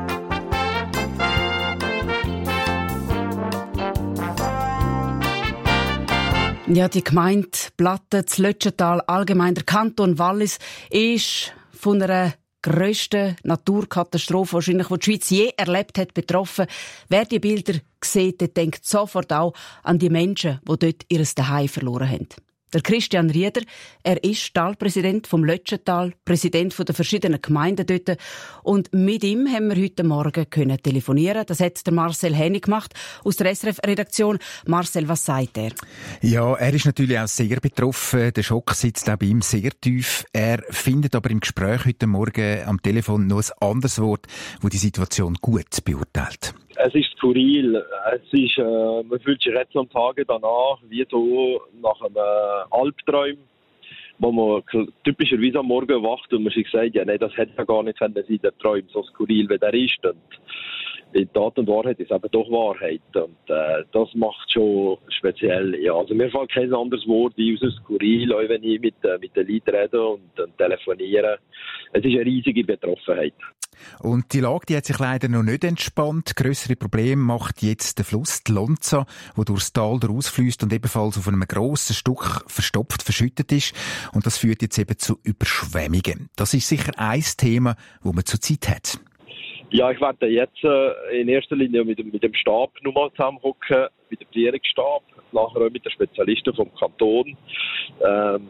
Ja, die Gemeinde Platten, das Lötschental, allgemein der Kanton Wallis, ist von einer grössten Naturkatastrophe, wahrscheinlich, die die Schweiz je erlebt hat, betroffen. Wer die Bilder sieht, der denkt sofort auch an die Menschen, die dort ihr Zuhause verloren haben. Der Christian Rieder, er ist Talpräsident vom Lötschental, Präsident der verschiedenen Gemeinden dort. Und mit ihm haben wir heute Morgen können telefonieren. Das hat der Marcel Hennig gemacht aus der S R F-Redaktion. Marcel, was sagt er? Ja, er ist natürlich auch sehr betroffen. Der Schock sitzt auch bei ihm sehr tief. Er findet aber im Gespräch heute Morgen am Telefon noch ein anderes Wort, das die Situation gut beurteilt. Es ist skurril. Es ist, äh, man fühlt sich jetzt am Tage danach wie so nach einem Albtraum, wo man typischerweise am Morgen wacht und man sich sagt, ja, nein, das hätte ja gar nicht sein, der Traum so skurril wie der ist. Und in Tat und Wahrheit ist eben doch Wahrheit. Und äh, das macht schon speziell. Ja, also mir fällt kein anderes Wort wie aus skurril, auch wenn ich mit, äh, mit den Leuten rede und, und telefoniere. Es ist eine riesige Betroffenheit. Und die Lage, die hat sich leider noch nicht entspannt. Grössere Probleme macht jetzt der Fluss, die Lonza, der durchs Tal rausfliesst und ebenfalls auf einem grossen Stück verstopft, verschüttet ist. Und das führt jetzt eben zu Überschwemmungen. Das ist sicher ein Thema, das man zurzeit hat. Ja, ich werde jetzt äh, in erster Linie mit dem, mit dem Stab nochmal zusammenhocken, mit dem Regierungsstab, nachher auch mit den Spezialisten vom Kanton. Ähm,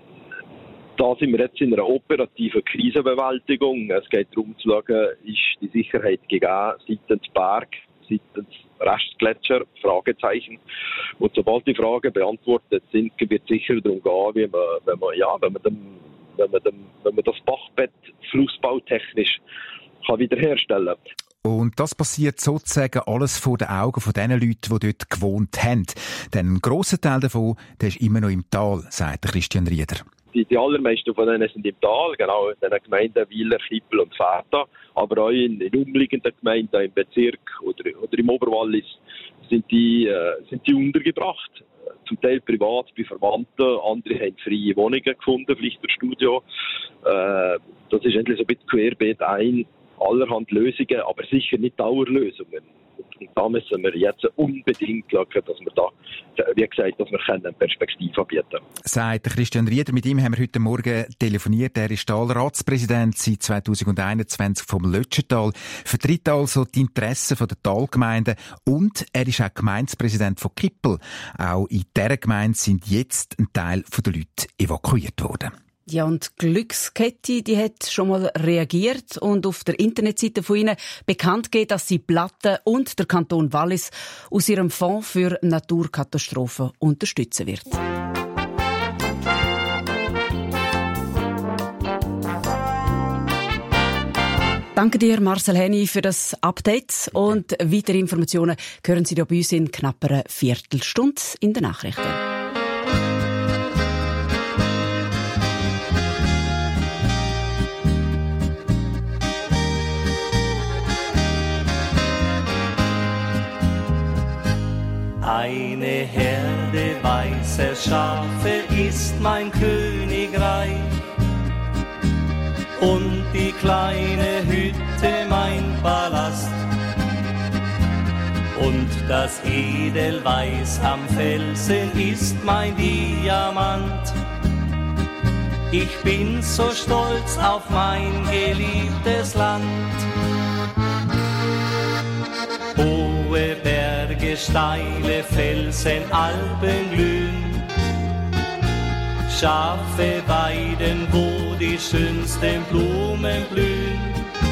Da sind wir jetzt in einer operativen Krisenbewältigung. Es geht darum zu schauen, ist die Sicherheit gegeben seitens Berg, seitens Restgletscher, Fragezeichen. Und sobald die Fragen beantwortet sind, wird es sicher darum gehen, wie man, wenn man, ja, wenn man, dem, wenn man, dem, wenn man das Bachbett flussbautechnisch kann wiederherstellen kann. Und das passiert sozusagen alles vor den Augen von den Leuten, die dort gewohnt haben. Denn ein grosser Teil davon, der ist immer noch im Tal, sagt Christian Rieder. Die, die allermeisten von denen sind im Tal, genau in den Gemeinden Wieler, Kippel und Fäta, aber auch in, in umliegenden Gemeinden im Bezirk oder, oder im Oberwallis sind die, äh, sind die untergebracht. Zum Teil privat bei Verwandten, andere haben freie Wohnungen gefunden, vielleicht durch Studio. Äh, das ist endlich so ein bisschen querbeet ein, allerhand Lösungen, aber sicher nicht Dauerlösungen. Und da müssen wir jetzt unbedingt schauen, dass wir da, wie gesagt, dass wir eine Perspektive anbieten können. Sagt Christian Rieder. Mit ihm haben wir heute Morgen telefoniert. Er ist Talratspräsident seit zweitausendeinundzwanzig vom Lötschental, vertritt also die Interessen der Talgemeinden und er ist auch Gemeindepräsident von Kippel. Auch in dieser Gemeinde sind jetzt ein Teil der Leute evakuiert worden. Ja, und die Glückskette, die hat schon mal reagiert und auf der Internetseite von ihnen bekannt gegeben, dass sie Platten und der Kanton Wallis aus ihrem Fonds für Naturkatastrophen unterstützen wird. Danke dir, Marcel Henny, für das Update. Und weitere Informationen hören Sie da bei uns in knapp einer Viertelstunde in den Nachrichten. Eine Herde weißer Schafe ist mein Königreich und die kleine Hütte mein Palast und das Edelweiß am Felsen ist mein Diamant. Ich bin so stolz auf mein geliebtes Land. Hohe Berge, steile Felsen, Alpen glühen, scharfe Weiden, wo die schönsten Blumen blühen.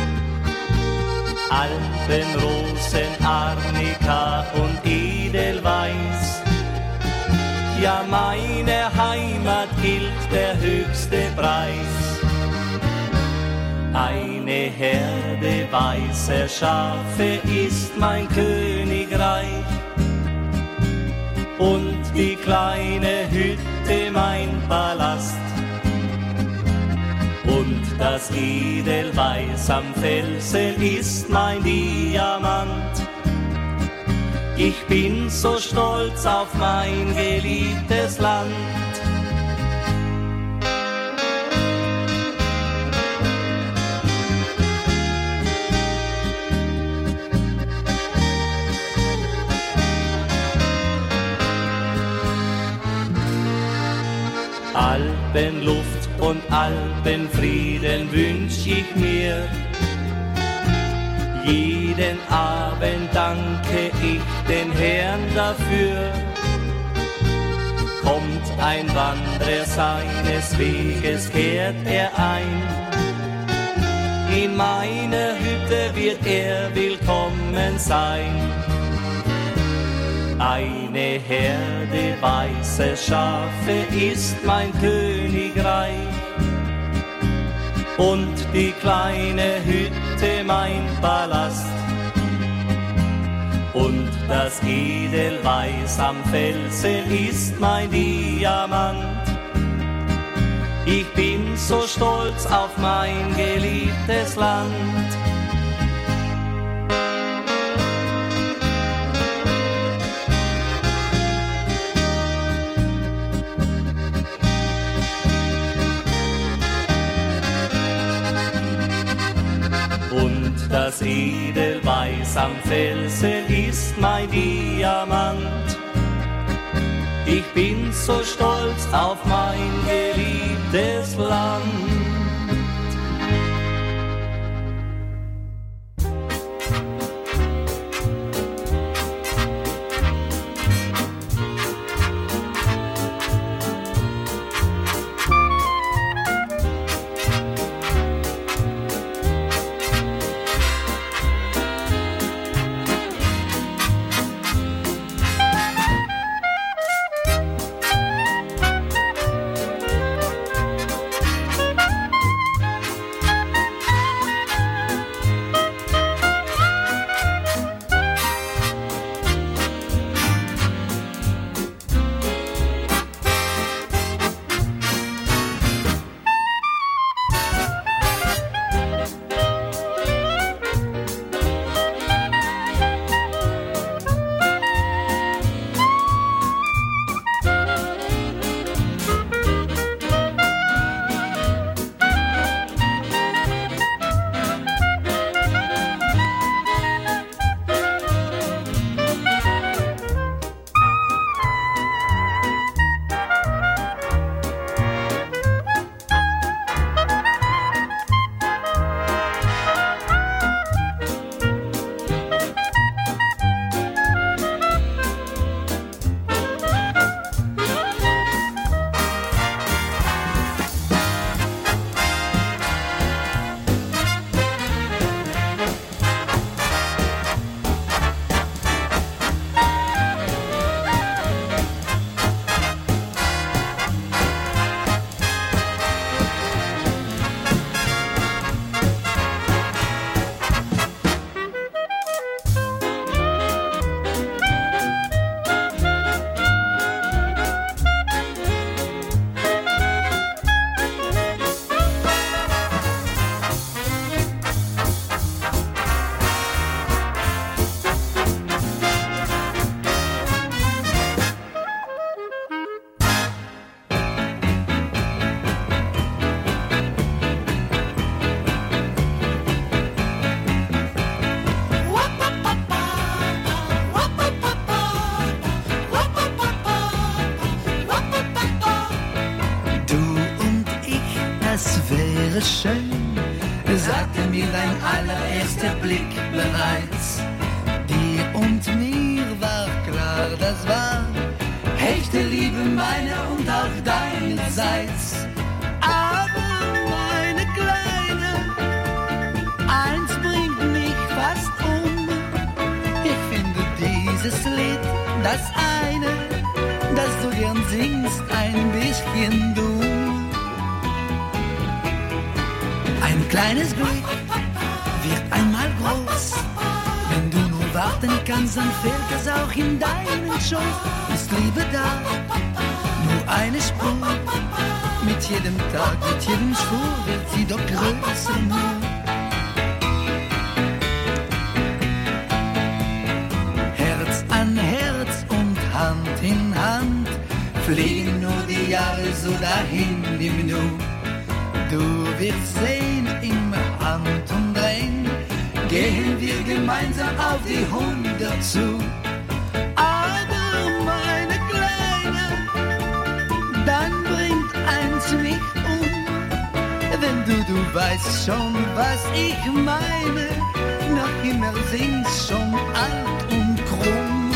Alpenrosen, Arnika und Edelweiß, ja meine Heimat gilt der höchste Preis. Eine Herde weißer Schafe ist mein Königreich und die kleine Hütte mein Palast. Und das Edelweiß am Felsen ist mein Diamant. Ich bin so stolz auf mein geliebtes Land. Alpenluft und Alpenfrieden wünsch ich mir. Jeden Abend danke ich den Herrn dafür. Kommt ein Wanderer seines Weges, kehrt er ein. In meiner Hütte wird er willkommen sein. Eine Herde weißer Schafe ist mein Königreich und die kleine Hütte mein Palast. Und das Edelweiß am Felsen ist mein Diamant. Ich bin so stolz auf mein geliebtes Land. Und das Edelweiß am Felsen ist mein Diamant. Ich bin so stolz auf mein geliebtes Land. wäre schön, sagte mir dein allererster Blick bereits. Dir und mir war klar, das war echte Liebe meine und auch deinerseits. Aber meine Kleine, eins bringt mich fast um. Ich finde dieses Lied, das eine, das du gern singst, ein bisschen dumm. Ein Ein kleines Glück wird einmal groß. Wenn du nur warten kannst, dann fällt es auch in deinen Schoß. Ist Liebe da, nur eine Spur. Mit jedem Tag, mit jedem Schwur wird sie doch größer nur. Herz an Herz und Hand in Hand fliegen nur die Jahre so dahin im Nu. Du wirst sehen, im Handumdrehen gehen wir gemeinsam auf die hundert zu. Aber meine Kleine, dann bringt eins mich um. Wenn du, du weißt schon, was ich meine, noch immer singst schon alt und krumm.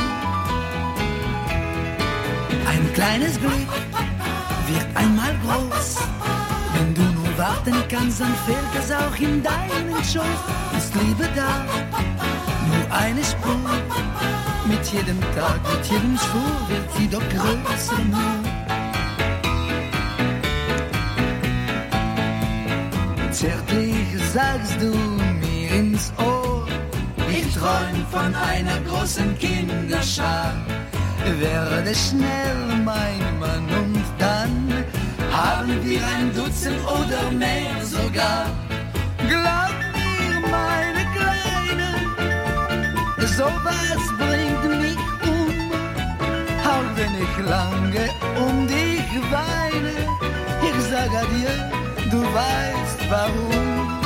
Ein kleines Glück wird einmal groß. Wenn du nur warten kannst, dann fällt es auch in deinen Schoß. Ist Liebe da, nur eine Spur. Mit jedem Tag, mit jedem Schwur wird sie doch größer nur. Zärtlich sagst du mir ins Ohr, ich träum von einer großen Kinderschar. Werde schnell mein Mann und dann haben wir ein Dutzend oder mehr sogar. Glaub mir, meine Kleine, sowas bringt mich um. Auch wenn ich lange um dich weine, ich sag adieu, du weißt warum.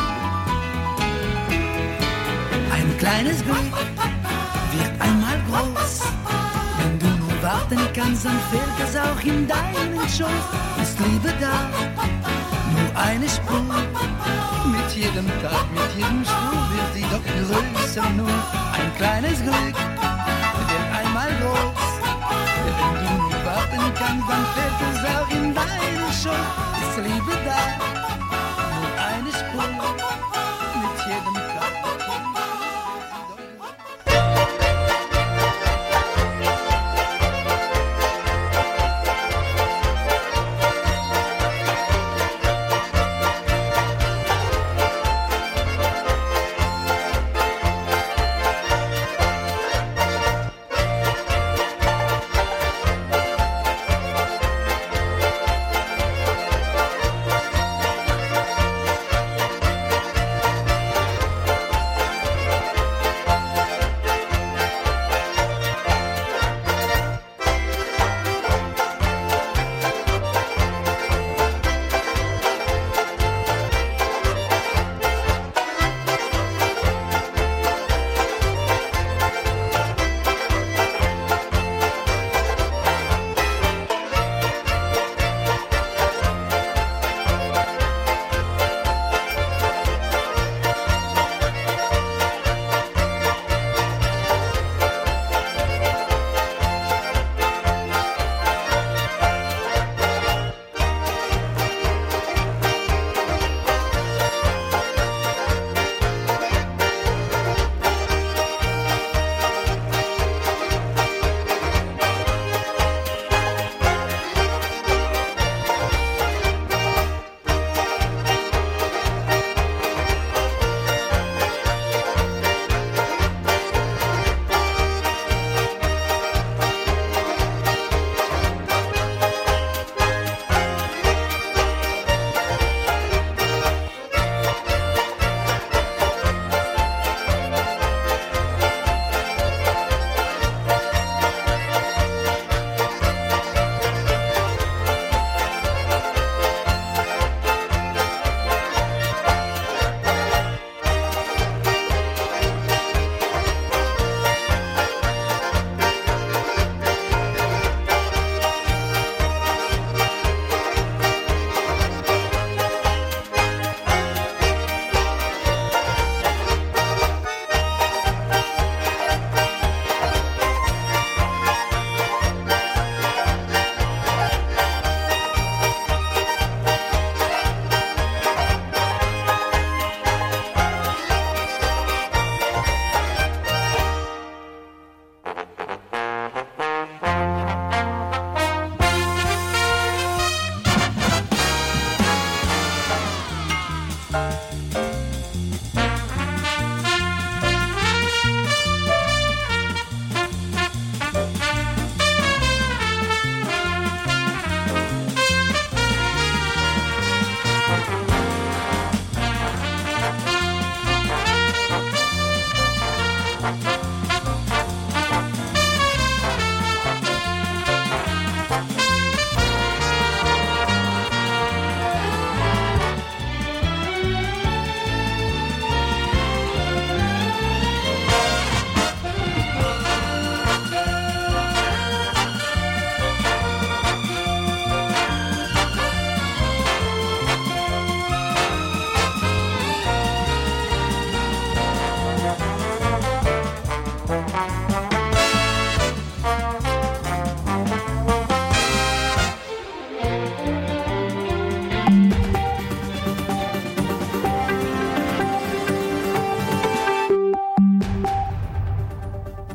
Ein kleines Glück wird einmal groß. Wenn du nur warten kannst, dann fällt es auch in deinen Schoß. Ist Liebe da, nur eine Spur. Mit jedem Tag, mit jedem Spur wird sie doch größer nur. Ein kleines Glück wird einmal groß. Wenn du nur warten kannst, dann fällt es auch in deinen Schoß. Ist Liebe da, nur eine Spur. Mit jedem Tag, mit jedem Spur.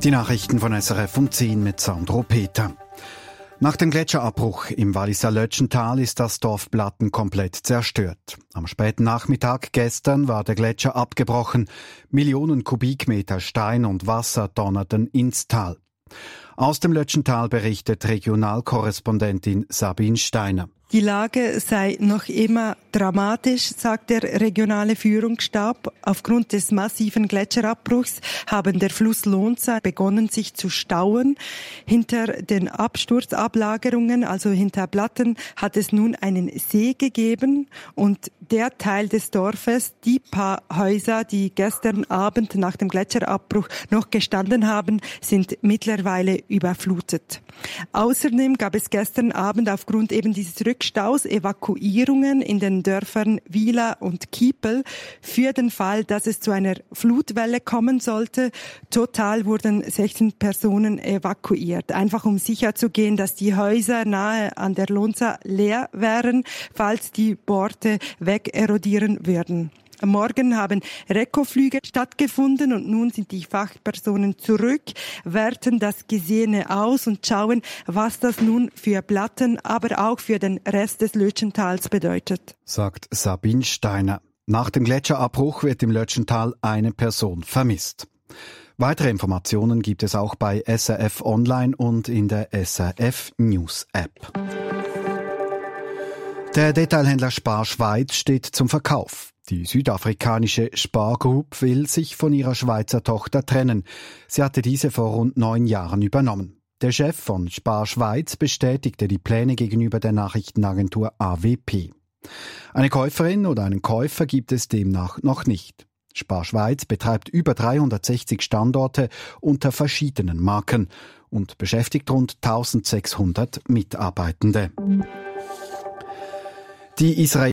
Die Nachrichten von S R F um zehn mit Sandro Peter. Nach dem Gletscherabbruch im Walliser Lötschental ist das Dorf Blatten komplett zerstört. Am späten Nachmittag gestern war der Gletscher abgebrochen. Millionen Kubikmeter Stein und Wasser donnerten ins Tal. Aus dem Lötschental berichtet Regionalkorrespondentin Sabine Steiner. Die Lage sei noch immer dramatisch, sagt der regionale Führungsstab. Aufgrund des massiven Gletscherabbruchs haben der Fluss Lonza begonnen, sich zu stauen. Hinter den Absturzablagerungen, also hinter Blatten, hat es nun einen See gegeben. Und der Teil des Dorfes, die paar Häuser, die gestern Abend nach dem Gletscherabbruch noch gestanden haben, sind mittlerweile überflutet. Außerdem gab es gestern Abend aufgrund eben dieses Rückstaus Evakuierungen in den Dörfern Wieler und Kiepel für den Fall, dass es zu einer Flutwelle kommen sollte. Total wurden sechzehn Personen evakuiert, einfach um sicherzugehen, dass die Häuser nahe an der Lonza leer wären, falls die Borte wegerodieren würden. Morgen haben Rekoflüge stattgefunden und nun sind die Fachpersonen zurück, werten das Gesehene aus und schauen, was das nun für Blatten, aber auch für den Rest des Lötschentals bedeutet. Sagt Sabine Steiner. Nach dem Gletscherabbruch wird im Lötschental eine Person vermisst. Weitere Informationen gibt es auch bei S R F Online und in der S R F News App. Der Detailhändler Spar Schweiz steht zum Verkauf. Die südafrikanische Spar Group will sich von ihrer Schweizer Tochter trennen. Sie hatte diese vor rund neun Jahren übernommen. Der Chef von Spar Schweiz bestätigte die Pläne gegenüber der Nachrichtenagentur A W P. Eine Käuferin oder einen Käufer gibt es demnach noch nicht. Spar Schweiz betreibt über dreihundertsechzig Standorte unter verschiedenen Marken und beschäftigt rund eintausendsechshundert Mitarbeitende. Die Israel